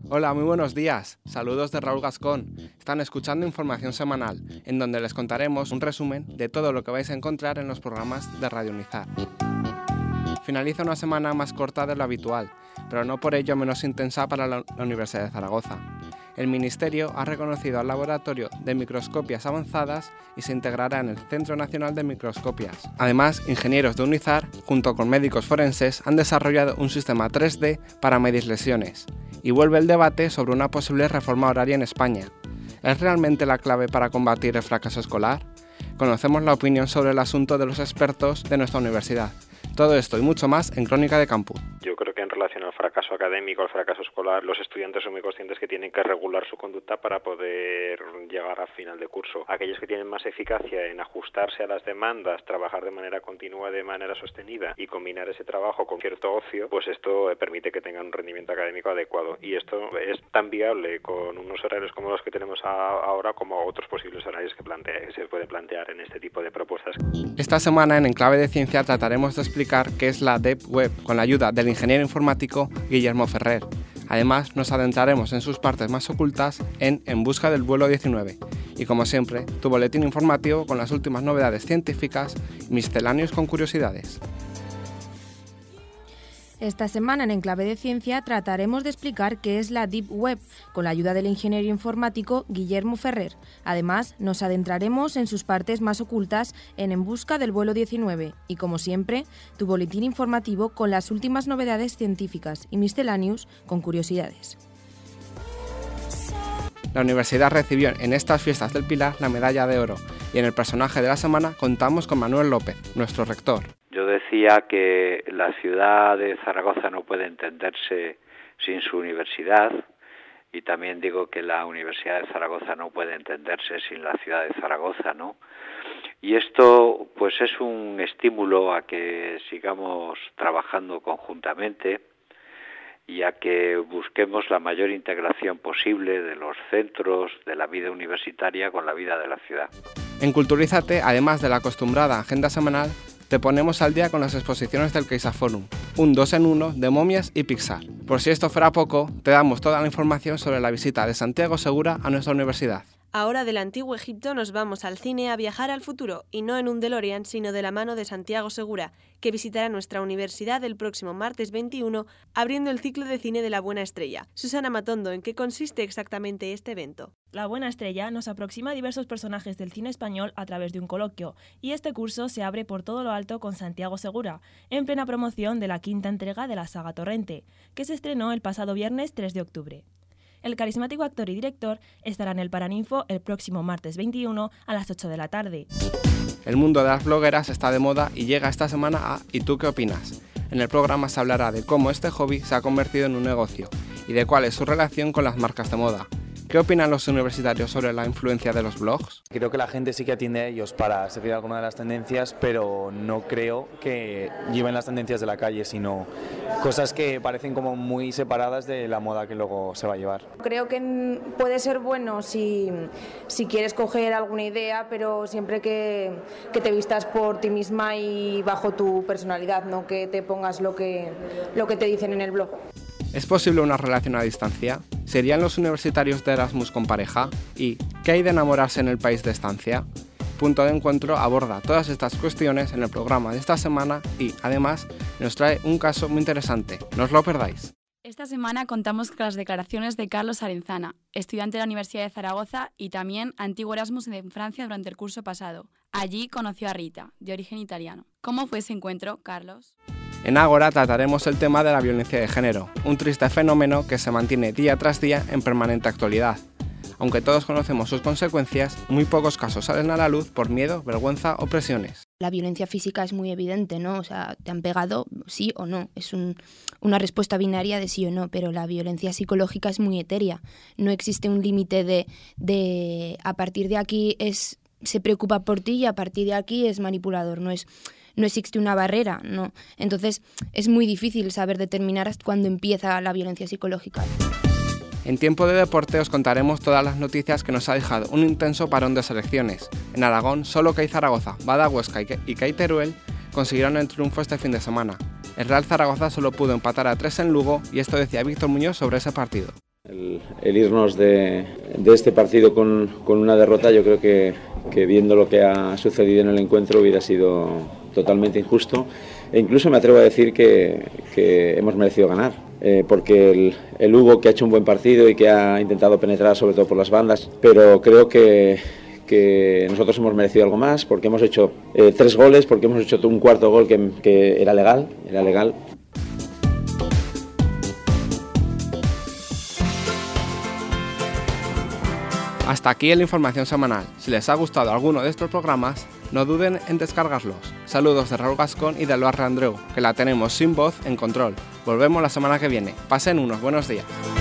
Hola, muy buenos días. Saludos de Raúl Gascón. Están escuchando Información Semanal, en donde les contaremos un resumen de todo lo que vais a encontrar en los programas de Radio Unizar. Finaliza una semana más corta de lo habitual, pero no por ello menos intensa para la Universidad de Zaragoza. El Ministerio ha reconocido al Laboratorio de Microscopias Avanzadas y se integrará en el Centro Nacional de Microscopias. Además, ingenieros de Unizar, junto con médicos forenses, han desarrollado un sistema 3D para medir lesiones. Y vuelve el debate sobre una posible reforma horaria en España. ¿Es realmente la clave para combatir el fracaso escolar? Conocemos la opinión sobre el asunto de los expertos de nuestra universidad. Todo esto y mucho más en Crónica de Campus. Yo creo que en relación al fracaso académico, al fracaso escolar, los estudiantes son muy conscientes que tienen que regular su conducta para poder llegar a final de curso. Aquellos que tienen más eficacia en ajustarse a las demandas, trabajar de manera continua, de manera sostenida y combinar ese trabajo con cierto ocio, pues esto permite que tengan un rendimiento académico adecuado. Y esto es tan viable con unos horarios como los que tenemos ahora como otros posibles horarios que se puede plantear en este tipo de propuestas. Esta semana en Enclave de Ciencia trataremos de explicar qué es la Deep Web con la ayuda del ingeniero informático Guillermo Ferrer. Además, nos adentraremos en sus partes más ocultas en busca del vuelo 19. Y como siempre, tu boletín informativo con las últimas novedades científicas y misceláneos con curiosidades. Esta semana en Enclave de Ciencia trataremos de explicar qué es la Deep Web con la ayuda del ingeniero informático Guillermo Ferrer. Además, nos adentraremos en sus partes más ocultas en busca del vuelo 19 y, como siempre, tu boletín informativo con las últimas novedades científicas y misceláneos con curiosidades. La universidad recibió en estas fiestas del Pilar la medalla de oro y en el personaje de la semana contamos con Manuel López, nuestro rector. Yo decía que la ciudad de Zaragoza no puede entenderse sin su universidad y también digo que la Universidad de Zaragoza no puede entenderse sin la ciudad de Zaragoza, ¿no? Y esto pues es un estímulo a que sigamos trabajando conjuntamente y a que busquemos la mayor integración posible de los centros de la vida universitaria con la vida de la ciudad. En Culturízate, además de la acostumbrada agenda semanal, te ponemos al día con las exposiciones del CaixaForum, un 2 en 1 de momias y Pixar. Por si esto fuera poco, te damos toda la información sobre la visita de Santiago Segura a nuestra universidad. Ahora del antiguo Egipto nos vamos al cine a viajar al futuro, y no en un DeLorean, sino de la mano de Santiago Segura, que visitará nuestra universidad el próximo martes 21, abriendo el ciclo de cine de La Buena Estrella. Susana Matondo, ¿en qué consiste exactamente este evento? La Buena Estrella nos aproxima a diversos personajes del cine español a través de un coloquio, y este curso se abre por todo lo alto con Santiago Segura, en plena promoción de la quinta entrega de la saga Torrente, que se estrenó el pasado viernes 3 de octubre. El carismático actor y director estará en el Paraninfo el próximo martes 21 a las 8 de la tarde. El mundo de las blogueras está de moda y llega esta semana a ¿Y tú qué opinas? En el programa se hablará de cómo este hobby se ha convertido en un negocio y de cuál es su relación con las marcas de moda. ¿Qué opinan los universitarios sobre la influencia de los blogs? Creo que la gente sí que atiende a ellos para seguir alguna de las tendencias, pero no creo que lleven las tendencias de la calle, sino cosas que parecen como muy separadas de la moda que luego se va a llevar. Creo que puede ser bueno si quieres coger alguna idea, pero siempre que te vistas por ti misma y bajo tu personalidad, no que te pongas lo que te dicen en el blog. ¿Es posible una relación a distancia? ¿Serían los universitarios de Erasmus con pareja? ¿Y qué hay de enamorarse en el país de estancia? Punto de Encuentro aborda todas estas cuestiones en el programa de esta semana y, además, nos trae un caso muy interesante. No os lo perdáis. Esta semana contamos con las declaraciones de Carlos Arenzana, estudiante de la Universidad de Zaragoza y también antiguo Erasmus en Francia durante el curso pasado. Allí conoció a Rita, de origen italiano. ¿Cómo fue ese encuentro, Carlos? En Ágora trataremos el tema de la violencia de género, un triste fenómeno que se mantiene día tras día en permanente actualidad. Aunque todos conocemos sus consecuencias, muy pocos casos salen a la luz por miedo, vergüenza o presiones. La violencia física es muy evidente, ¿no? O sea, te han pegado sí o no. Es una respuesta binaria de sí o no, pero la violencia psicológica es muy etérea. No existe un límite de a partir de aquí se preocupa por ti y a partir de aquí es manipulador. No existe una barrera, ¿no? Entonces es muy difícil saber determinar hasta cuándo empieza la violencia psicológica. En tiempo de deporte os contaremos todas las noticias que nos ha dejado un intenso parón de selecciones. En Aragón, solo CAI Zaragoza, Bada Huesca y CAI Teruel consiguieron el triunfo este fin de semana. El Real Zaragoza solo pudo empatar a 3 en Lugo y esto decía Víctor Muñoz sobre ese partido. El el irnos de este partido con una derrota, yo creo que viendo lo que ha sucedido en el encuentro hubiera sido totalmente injusto, e incluso me atrevo a decir que hemos merecido ganar, porque el Hugo, que ha hecho un buen partido y que ha intentado penetrar sobre todo por las bandas, pero creo que nosotros hemos merecido algo más, porque hemos hecho 3 goles, porque hemos hecho un cuarto gol que era legal. Hasta aquí la información semanal. Si les ha gustado alguno de estos programas, no duden en descargarlos. Saludos de Raúl Gascón y de Loarre Andreu, que la tenemos sin voz en control. Volvemos la semana que viene. Pasen unos buenos días.